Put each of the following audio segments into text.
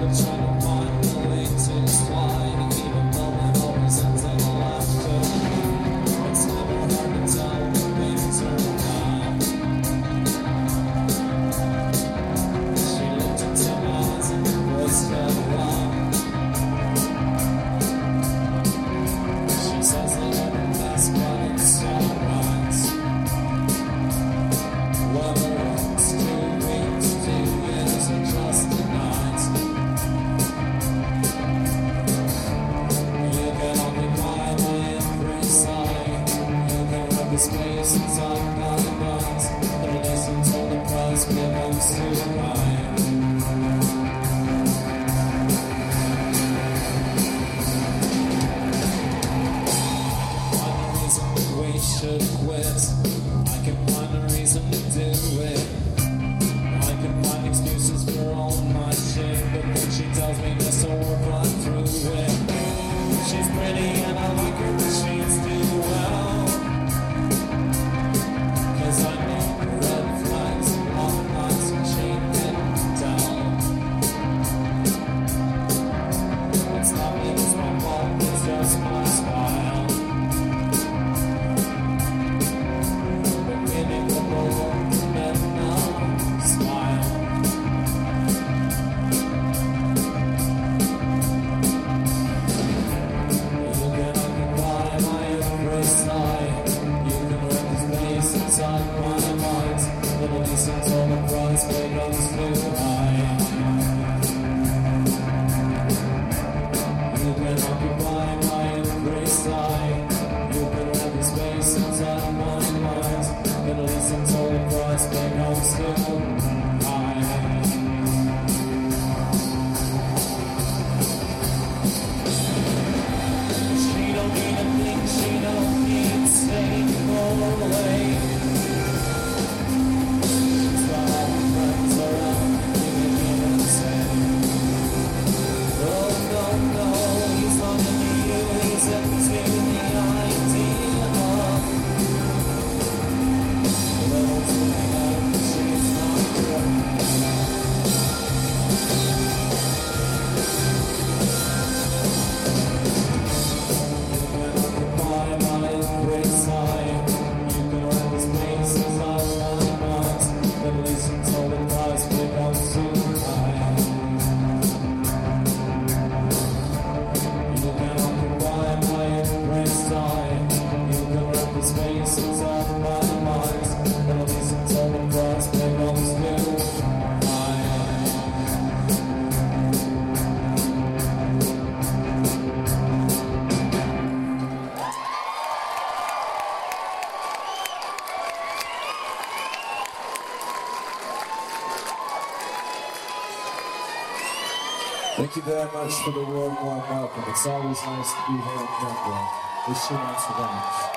Thank you very much for the warm welcome. It's always nice to be here in Denver. Wish you lots of much.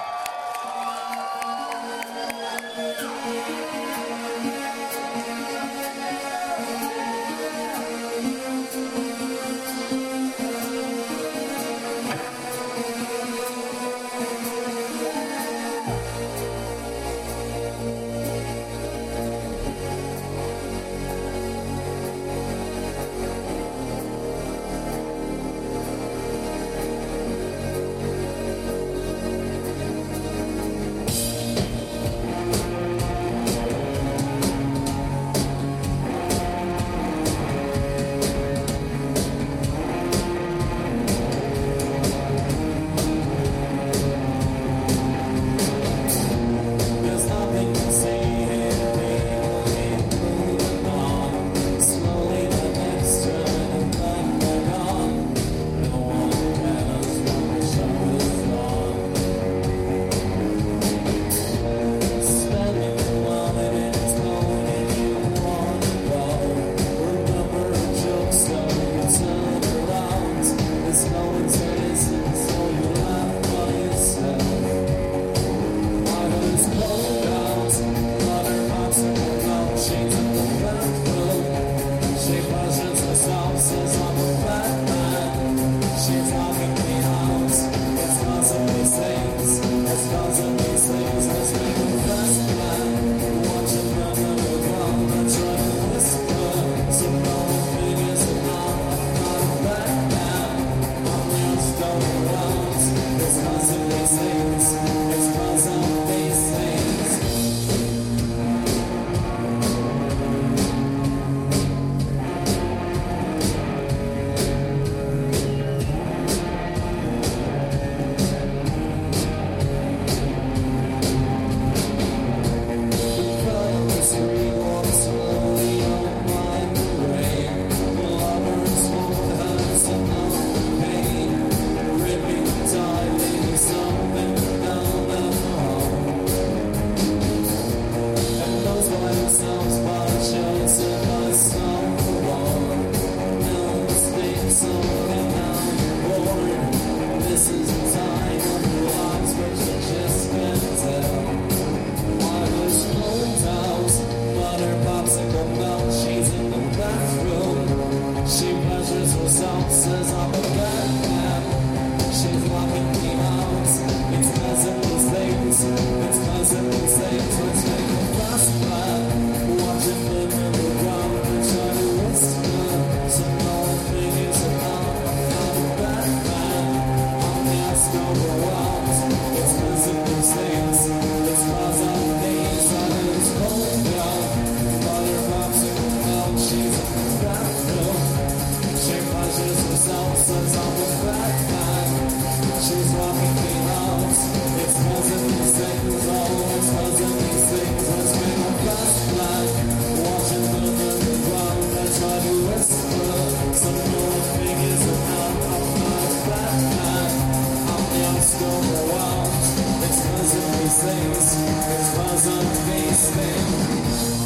herself says I'm a bad man. She's locking me out. It's cause of these things. It's cause of these things. Let's make a fast plan. Watching them in the ground and try to whisper. So no one figures it out. I'm not a bad man. I'm just overwhelmed. It's cause of these things. It's cause of these. I lose cold down. But her mom's in the milk. She's in the bathroom. She pleasures herself, says I'm a bad man. She's locking me out. It's cause of these things. Oh, it's cause of these things. Let's make a fast plan. Watching them in the ground and try to whisper. Some no one figures it out. I'm not a bad man. I'm just overwhelmed. It's cause of these things. It's cause of these things.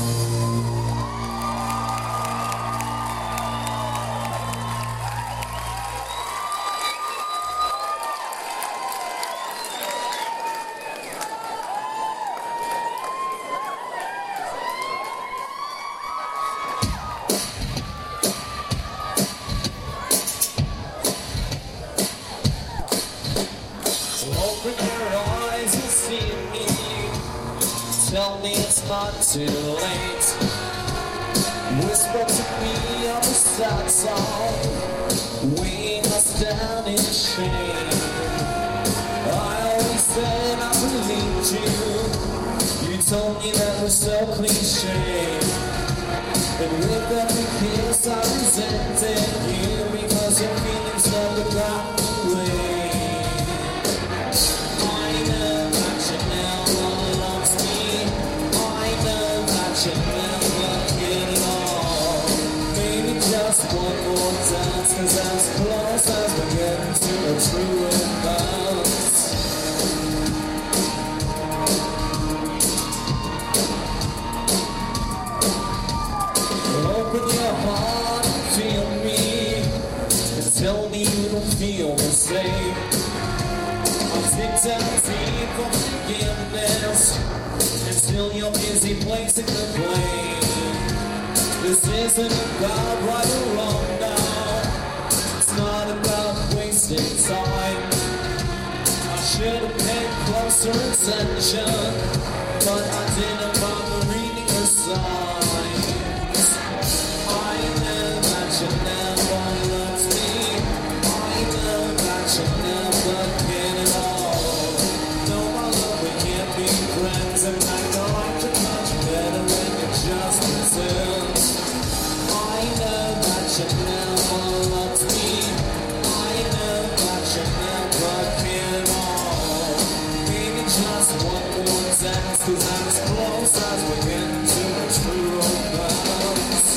Open your eyes and see me. Tell me it's not too late. Whisper to me of a sad song, weighing us down in shame. I always said I believed you. You told me that was so cliche. And with every kiss I resented you because your feelings never got away. One more dance, cause as close as we're getting to a true romance. Open your heart and feel me, and tell me you don't feel the same. I'll dig down deep for forgiveness, until you're busy placing the blame. This isn't about right or wrong now. It's not about wasting time. I should have paid closer attention, but I didn't bother reading the signs. I know that you never loved me. I know that you never cared at all. No, my love, we can't be friends, and I know I could much better when you just pretend. I know that you never loved me. I know that you never cared at all. Maybe just one more dance, cause I'm as close as we get to a true romance.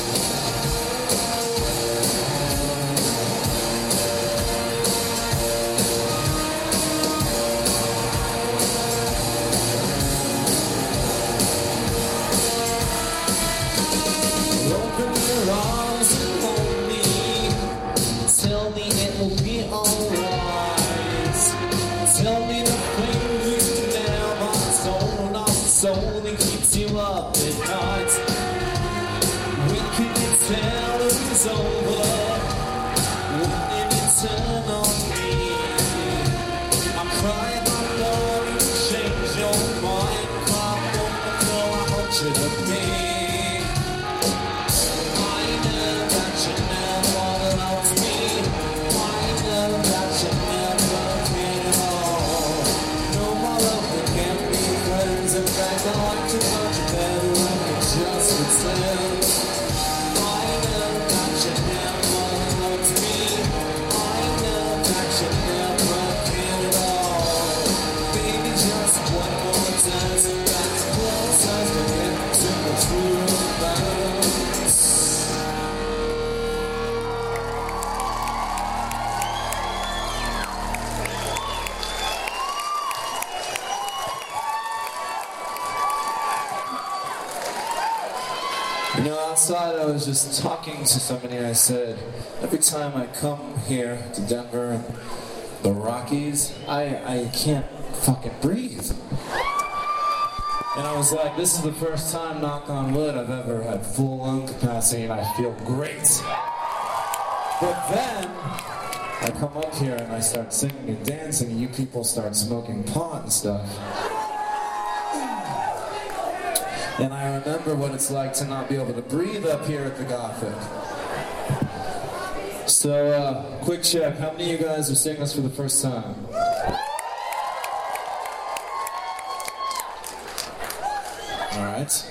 Open your arms and hold me. Tell me it will be alright. Tell me the thing you never told us, so only keeps you up at night. When can you tell it's over? When did you turn on me? I'm crying, I know you change your mind. Come on, girl, I want you to be. You know, outside I was just talking to somebody and I said, every time I come here to Denver and the Rockies, I can't fucking breathe. And I was like, this is the first time, knock on wood, I've ever had full lung capacity and I feel great. But then, I come up here and I start singing and dancing, and you people start smoking pot and stuff. And I remember what it's like to not be able to breathe up here at the Gothic. So, quick check. How many of you guys are seeing this for the first time? Alright.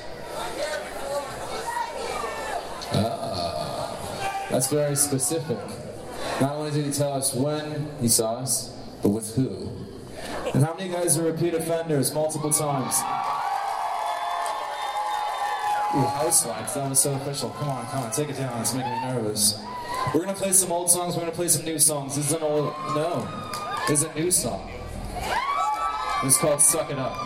That's very specific. Not only did he tell us when he saw us, but with who. And how many of you guys are repeat offenders multiple times? Ooh, house lights, that was so official. Come on, take it down, it's making me nervous. We're gonna play some old songs, we're gonna play some new songs. This is an old, no, this is a new song. It's called Suck It Up.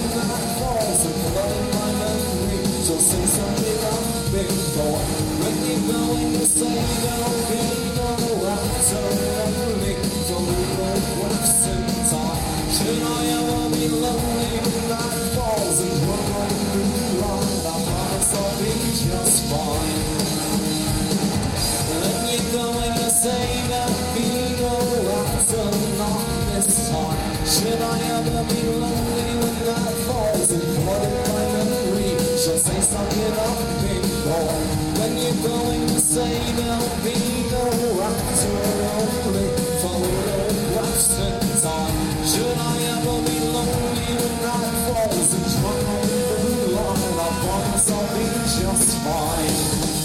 When you going to say there'll be no after lonely for little breaths in time? Should I ever be lonely when night falls and we're going through light? I promise I'll be just fine. And you're going to say there'll be no after not this time. Should I ever be lonely when night falls and what if my memory shall say something up before? When you're going to say there'll be no after lonely for little breaths in time. Should I ever be lonely when night falls and drunk on the line? I promise I'll be just fine.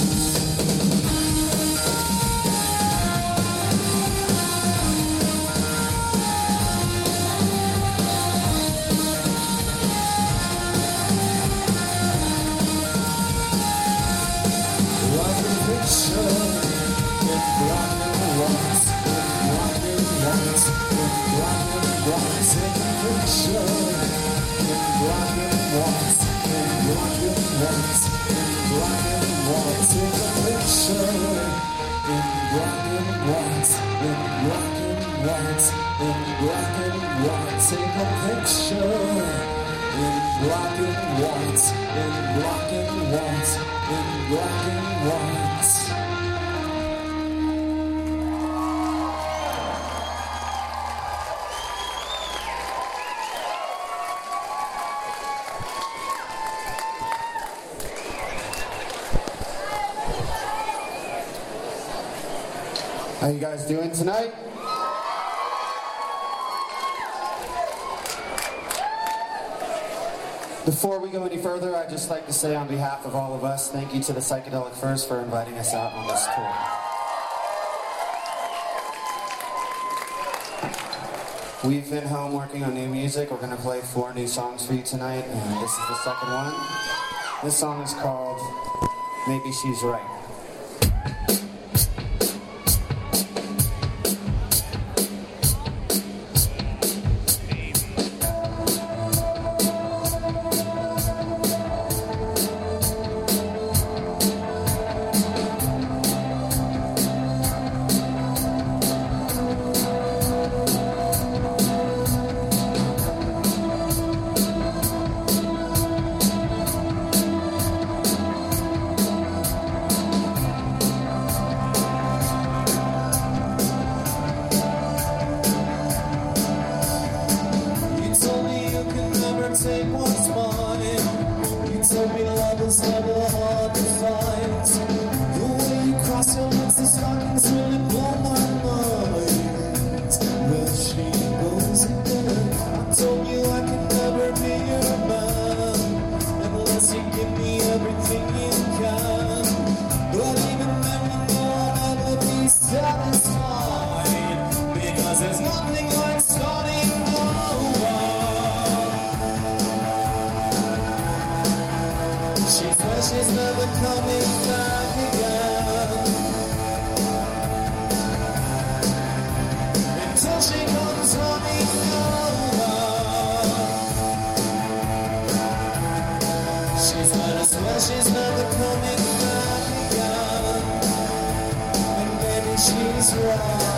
How you guys doing tonight? Before we go any further, I'd just like to say on behalf of all of us, thank you to the Psychedelic Furs for inviting us out on this tour. We've been home working on new music. We're going to play 4 new songs for you tonight, and this is the second one. This song is called Maybe She's Right. She's never coming back again. Until she comes running over. She's let us swear she's never coming back again. And maybe she's right.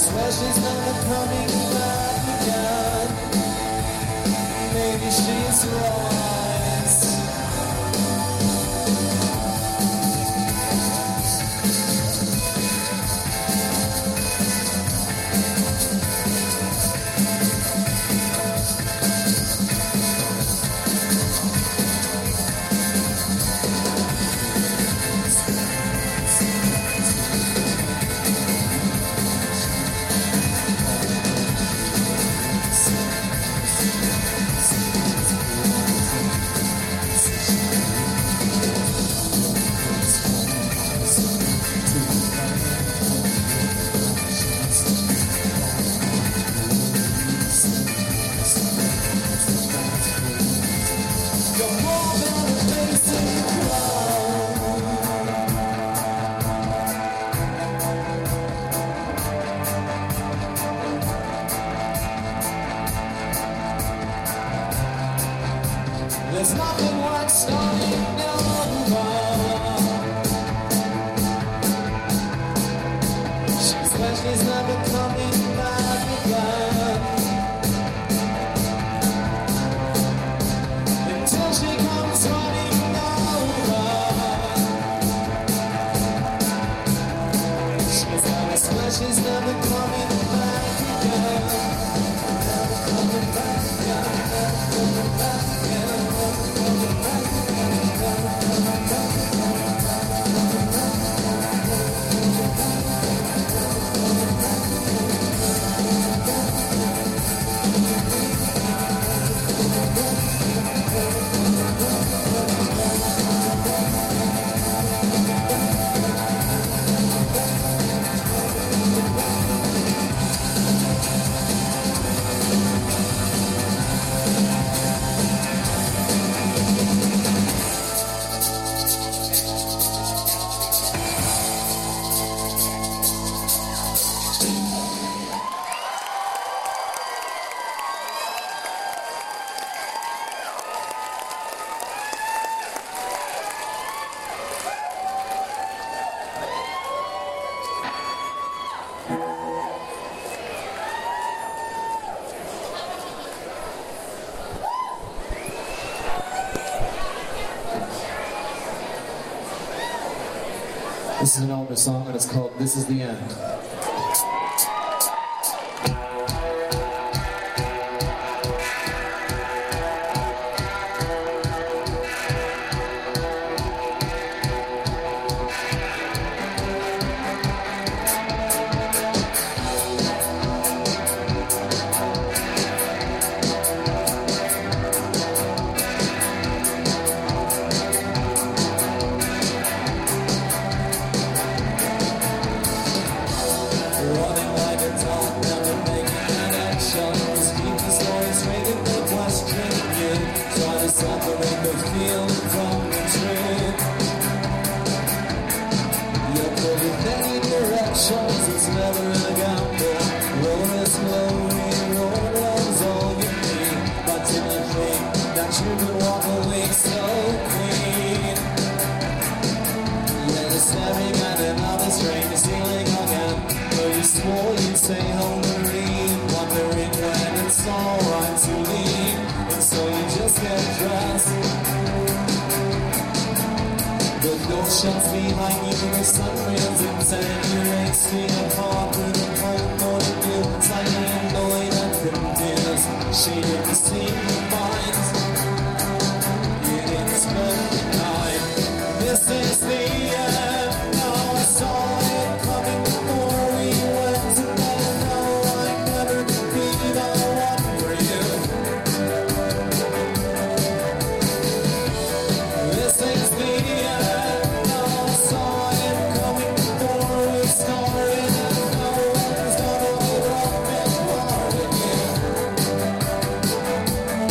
swear she's never coming back again. Maybe she's right. There's nothing like starting over. She swears she's never coming back again. Until she comes running over. She's gonna swear she's never coming back again. Never coming back again. Never coming back again. This is an older song and it's called This Is the End. Separate the feeling from the truth. You're pulling many directions, it's never a gamble. Rolling slowly, rolls all you need. But didn't think that you could walk away so clean. Yeah, you're staring at another strange ceiling again. Though you swore you'd stay home and read, wondering when it's alright to leave. So you just get dressed. The door shuts behind you, the sun rails into your 8 feet apart with a cold morning dew. Slightly annoyed and confused, she didn't seem to mind. You didn't spend the night. This is the end. Now I saw it coming before we went to bed. No, I never could be the one for you. This is the end. Now I saw it coming before we started, and no one's gonna hold up and part of you.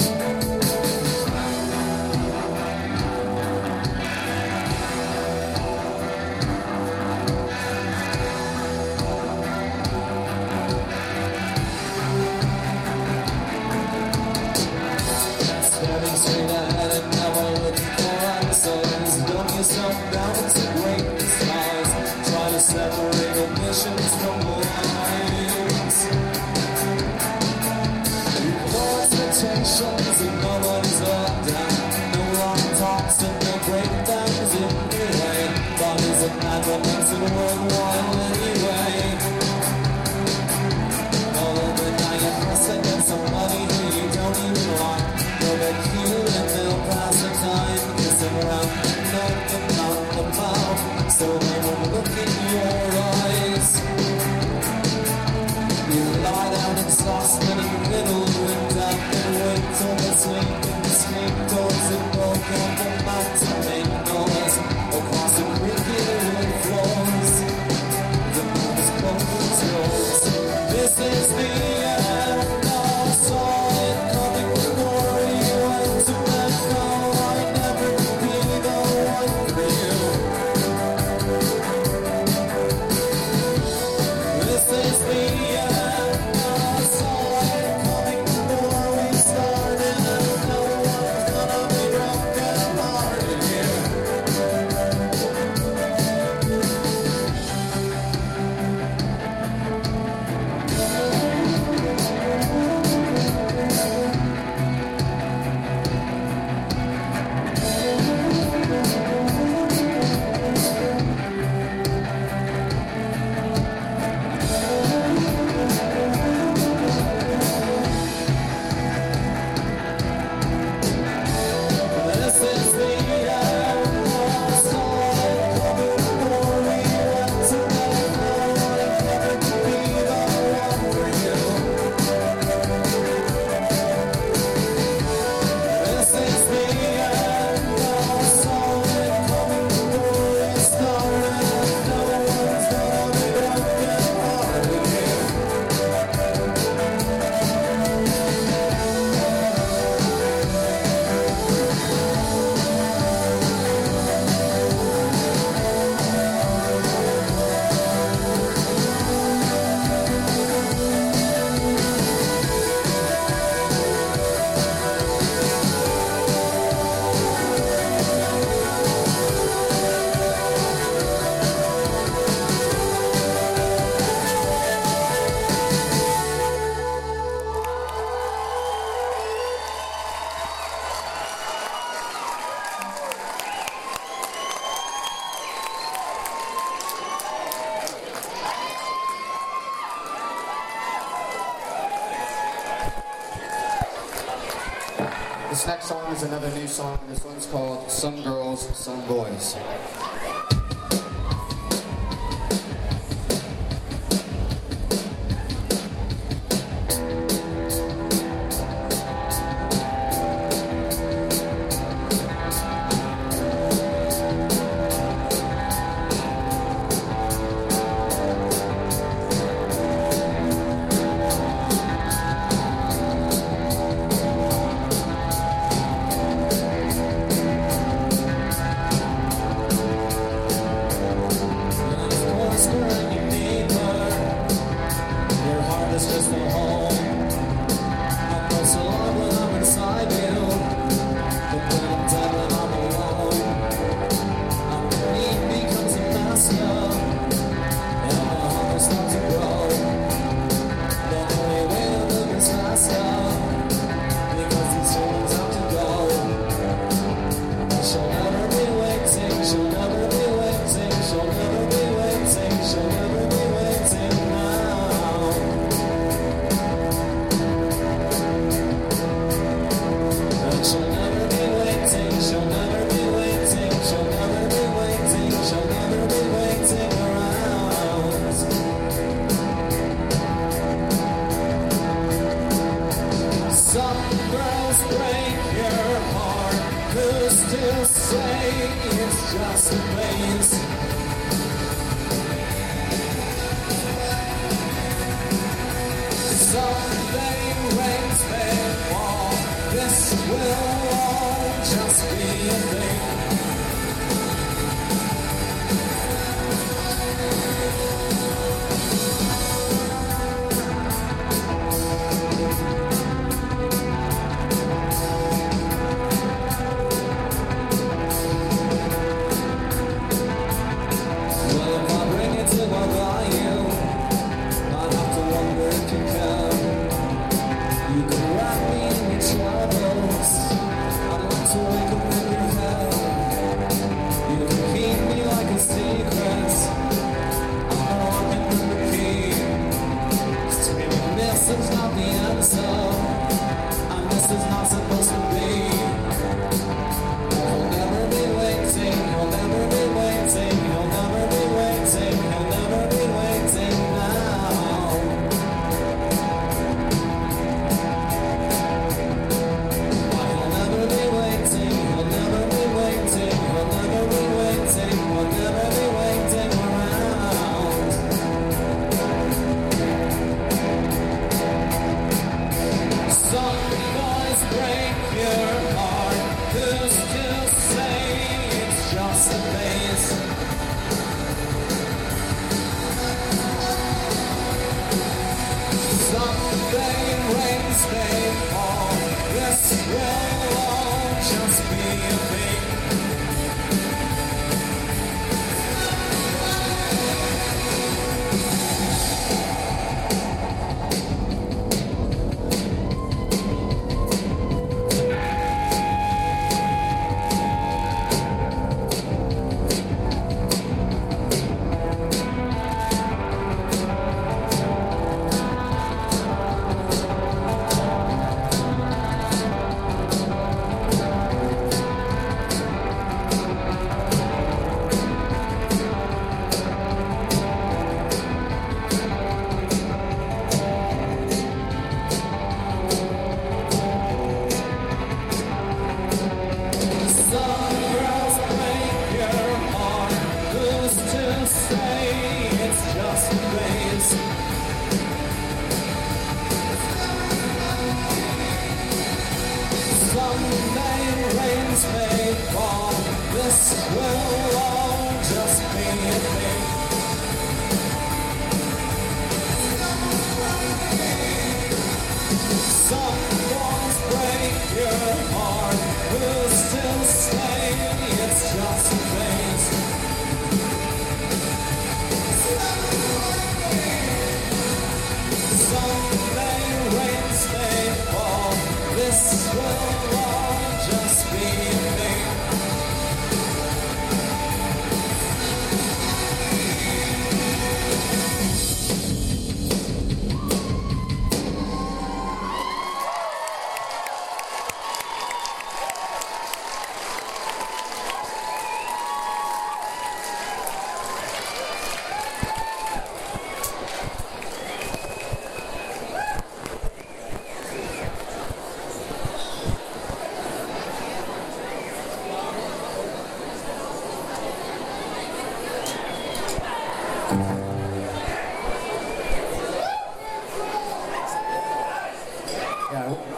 This next song is another new song. This one's called Some Girls, Some Boys.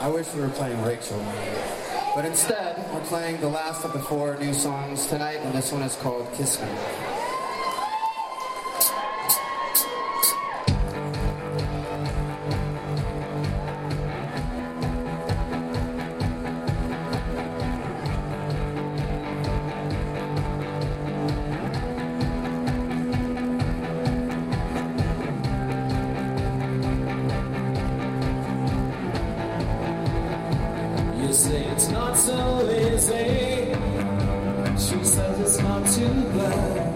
I wish we were playing Rachel. But instead, we're playing the last of the 4 new songs tonight, and this one is called Kiss Me. You say it's not so easy. She says it's not too bad.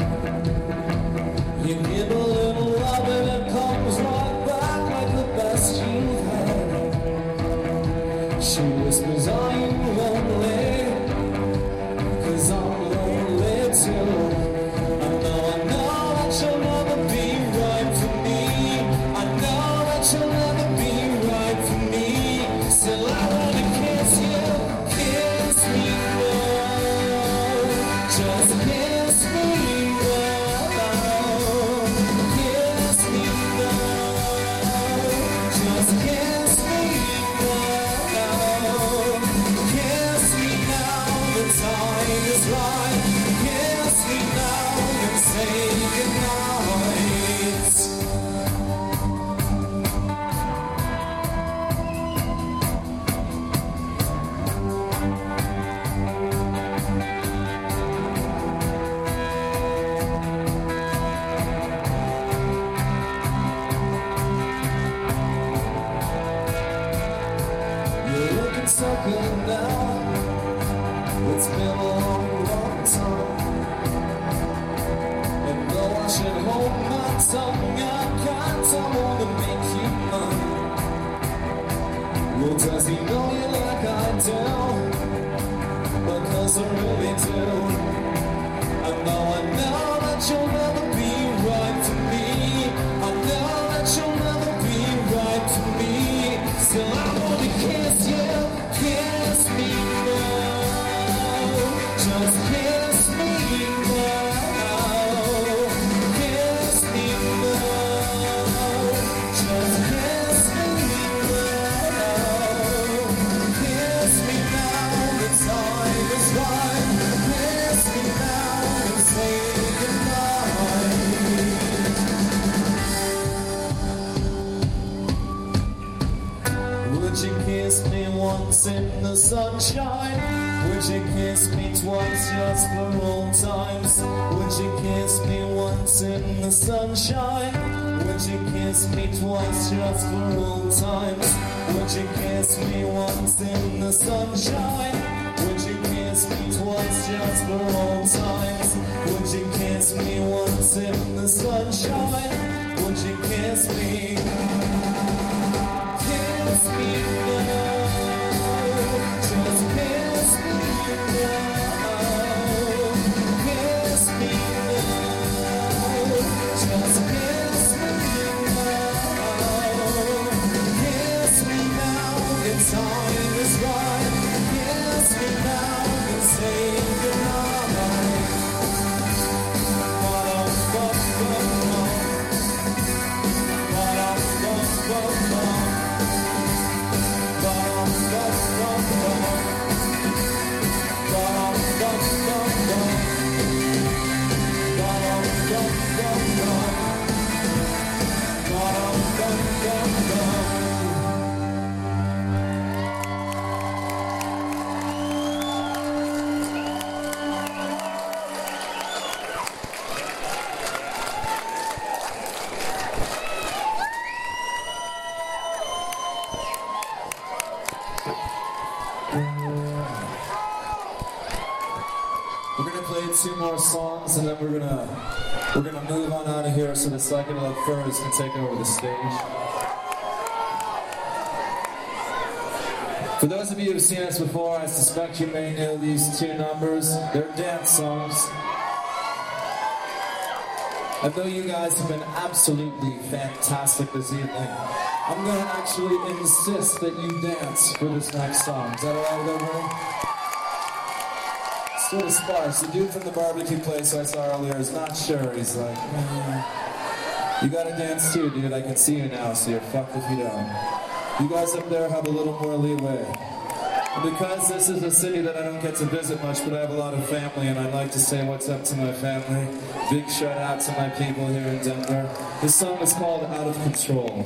You give a little love and it comes right back like the best you've had. She whispers, are you lonely? 'Cause I'm lonely too. I know that you'll never be right for me. I know that you'll never be right for me. Still I wanna kiss you, kiss me now. Just kiss me now. Kiss me now. Just kiss me now. Kiss me now, the time is right. Kiss me now and say goodnight. You're looking so good now. It's been a long, long time. And though I should hold my tongue, I can't. I wanna make you mine. Well, does he know you like I do? Because I really do. I know that you'll never be right for me. I know that you'll never be right for me. Still I wanna kiss you, kiss me now. Just kiss me now. Kiss me now. Just kiss me now. Kiss me now, the time is right. Kiss me now and say goodnight. Would you kiss me once in the sunshine? Would you kiss me twice just for old times? Would you kiss me once in the sunshine? Would you kiss me twice just for old times? Would you kiss me once in the sunshine? Would you kiss me twice just for old times? Would you kiss me once in the sunshine? Would you kiss me? Kiss me now. Just kiss me now. Kiss me now. Just kiss me now. Kiss me now, the time is right. Kiss me now and say goodnight. We're gonna play 2 more songs and then we're gonna move on out of here so the Psychedelic Furs can take over the stage. For those of you who've seen us before, I suspect you may know these 2 numbers. They're dance songs. I know you guys have been absolutely fantastic this evening. I'm gonna actually insist that you dance for this next song. Is that alright with everyone? Sort of sparse. The dude from the barbecue place I saw earlier is not sure. He's like, you gotta dance too, dude. I can see you now, so you're fucked if you don't. You guys up there have a little more leeway. And because this is a city that I don't get to visit much, but I have a lot of family, and I'd like to say what's up to my family. Big shout out to my people here in Denver. This song is called Out of Control.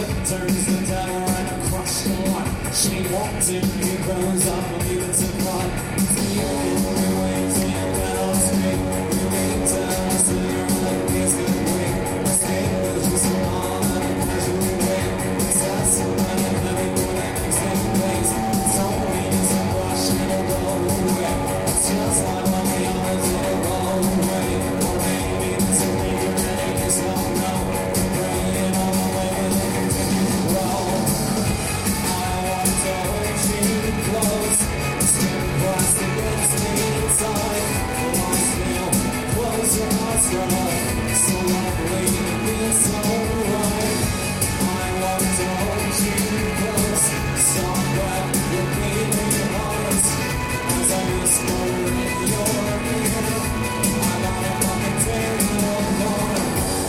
turns the devil and across the line. She walked in, he grows up, leaving to cry. You only way till you get on street. You need to listen, you're like this good week. Escape is just an on and a casual way. It's that someone and everyone that makes things place. It's only just a brush and it'll go away. It's just like what the others, it'll go away. Or maybe it's a major and you just don't know. Praying all the way with it continues to grow. I want to hold you close. Skin pressed against me inside. I still close your eyes, girl. So lovely, it feels so right. I want to hold you close. Soft breath, your beating heart. As I whisper in your ear, I wanna fucking tear you apart.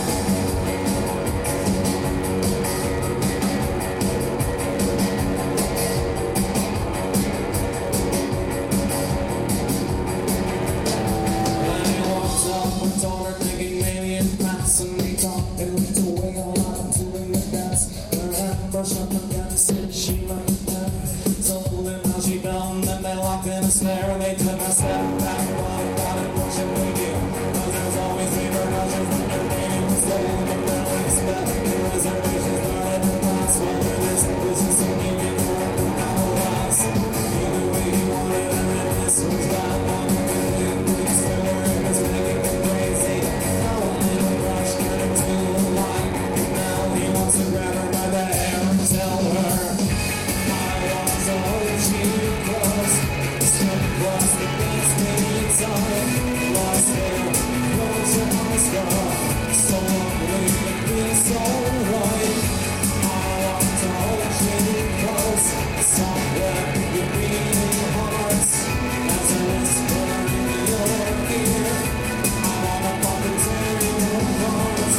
When I walked up, went on her thinking maybe it's passing me talk. It looked away all I'm doing the dance. Her hand brushed up against it, she looked at me. Told him how she found them, they locked in a snare. They took a step back, but got it, what should we do? Cause there's always repercussions when you're waiting to stay. But they'll expect the reservations started to pass. Whether this is something you can work with now or else. Either way you want it, and this was that one. Please do it, it's making me crazy. Now a little rush, get him to the light. Now he wants to grab her by the hair and tell her I want to hold you close. Step across the against me inside. Lost there, close your eyes, girl. So lovely, it feels so right. I want to hold you close. Soft breath, your beating hearts. As I whisper in your ear, I wanna fucking tear you apart.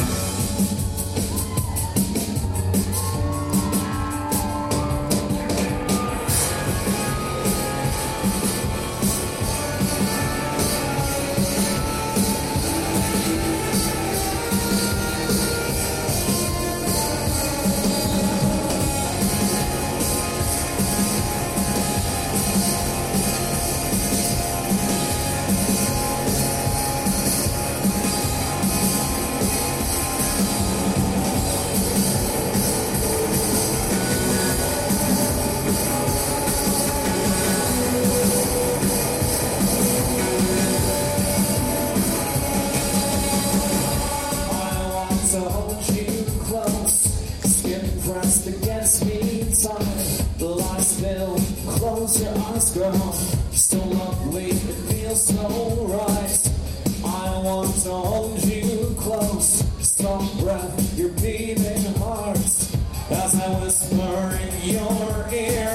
I want to hold you close. Skin pressed against me inside. The lights still close your eyes, girl. So lovely, it feels so right. I want to hold you close. Soft breath, your beating heart. As I whisper in your ear,